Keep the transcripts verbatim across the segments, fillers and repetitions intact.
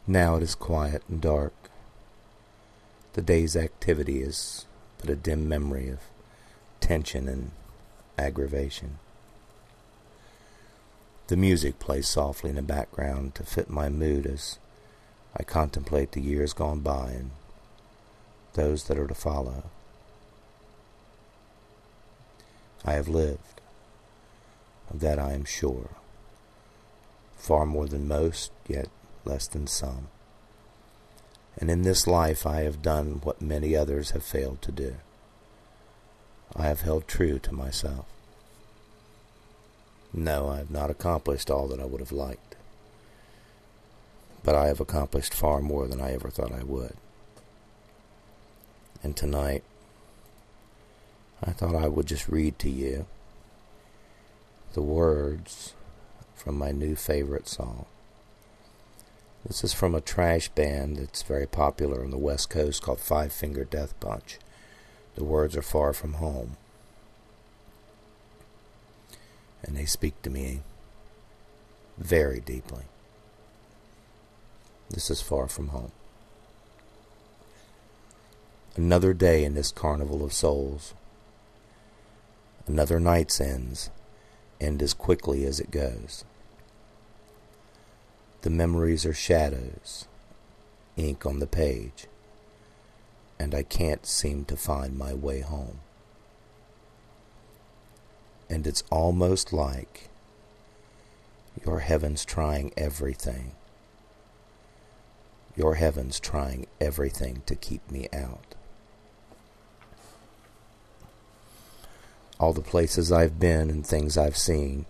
Now it is quiet and dark. The day's activity is but a dim memory of tension and aggravation. The music plays softly in the background to fit my mood as I contemplate the years gone by and those that are to follow. I have lived, of that I am sure, far more than most, yet less than some. And in this life I have done what many others have failed to do. I have held true to myself. No, I have not accomplished all that I would have liked, but I have accomplished far more than I ever thought I would. And tonight, I thought I would just read to you the words from my new favorite song. This is from a trash band that's very popular on the West Coast called Five Finger Death Punch. The words are Far From Home. And they speak to me very deeply. This is Far From Home. Another day in this carnival of souls. Another night's ends end as quickly as it goes. The memories are shadows, ink on the page, and I can't seem to find my way home. And it's almost like your heaven's trying everything. Your heaven's trying everything to keep me out. All the places I've been and things I've seen.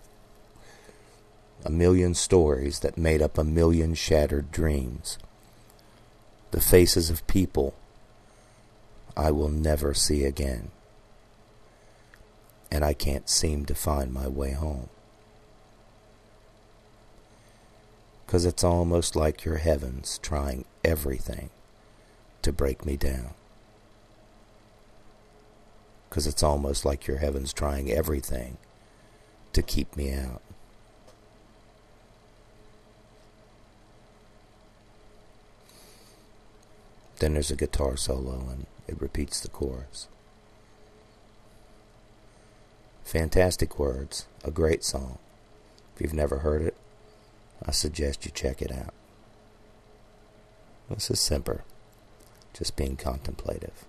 A million stories that made up a million shattered dreams. The faces of people I will never see again. And I can't seem to find my way home. 'Cause it's almost like your heaven's trying everything to break me down. 'Cause it's almost like your heaven's trying everything to keep me out. Then there's a guitar solo and it repeats the chorus. Fantastic words, a great song. If you've never heard it, I suggest you check it out. This is Semper, just being contemplative.